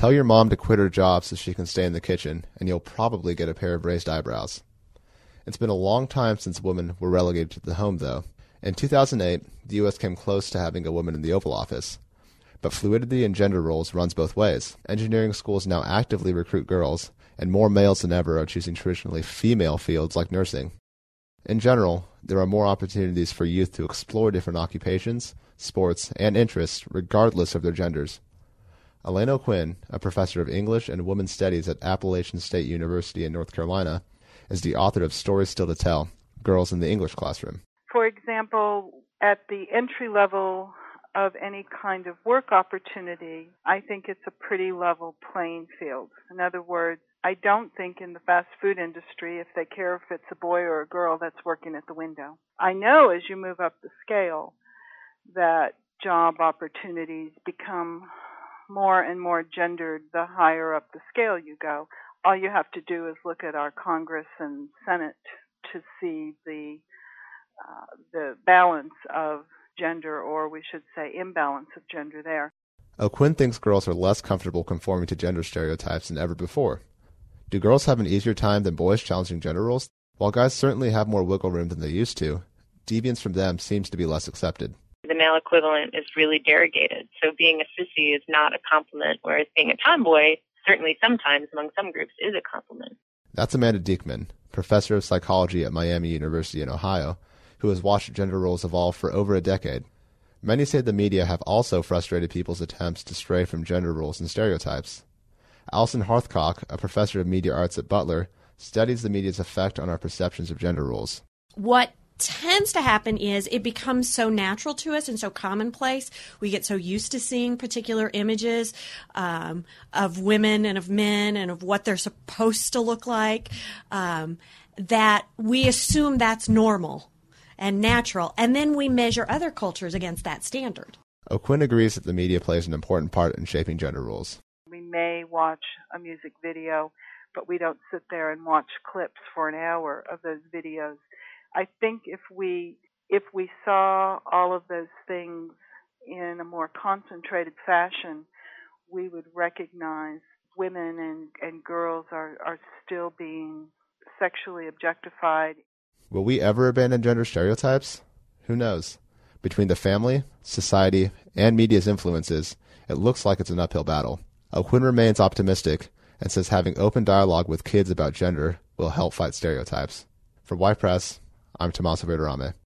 Tell your mom to quit her job so she can stay in the kitchen, and you'll probably get a pair of raised eyebrows. It's been a long time since women were relegated to the home, though. In 2008, the U.S. came close to having a woman in the Oval Office. But fluidity in gender roles runs both ways. Engineering schools now actively recruit girls, and more males than ever are choosing traditionally female fields like nursing. In general, there are more opportunities for youth to explore different occupations, sports, and interests regardless of their genders. Elaine O'Quinn, a professor of English and Women's Studies at Appalachian State University in North Carolina, is the author of Stories Still to Tell, Girls in the English Classroom. For example, at the entry level of any kind of work opportunity, I think it's a pretty level playing field. In other words, I don't think in the fast food industry if they care if it's a boy or a girl that's working at the window. I know as you move up the scale that job opportunities become more and more gendered the higher up the scale you go. All you have to do is look at our Congress and Senate to see the balance of gender, or we should say imbalance of gender there. O'Quinn thinks girls are less comfortable conforming to gender stereotypes than ever before. Do girls have an easier time than boys challenging gender roles? While guys certainly have more wiggle room than they used to, deviance from them seems to be less accepted. The male equivalent is really derogated, so being a sissy is not a compliment, whereas being a tomboy, certainly sometimes among some groups, is a compliment. That's Amanda Diekman, professor of psychology at Miami University in Ohio, who has watched gender roles evolve for over a decade. Many say the media have also frustrated people's attempts to stray from gender roles and stereotypes. Alison Heathcock, a professor of media arts at Butler, studies the media's effect on our perceptions of gender roles. What tends to happen is it becomes so natural to us and so commonplace. We get so used to seeing particular images of women and of men and of what they're supposed to look like that we assume that's normal and natural, and then we measure other cultures against that standard. O'Quinn agrees that the media plays an important part in shaping gender roles. We may watch a music video, but we don't sit there and watch clips for an hour of those videos. I think if we saw all of those things in a more concentrated fashion, we would recognize women and girls are still being sexually objectified. Will we ever abandon gender stereotypes? Who knows? Between the family, society, and media's influences, it looks like it's an uphill battle. O'Quinn remains optimistic and says having open dialogue with kids about gender will help fight stereotypes. For Y Press, I'm Tommaso Verderame.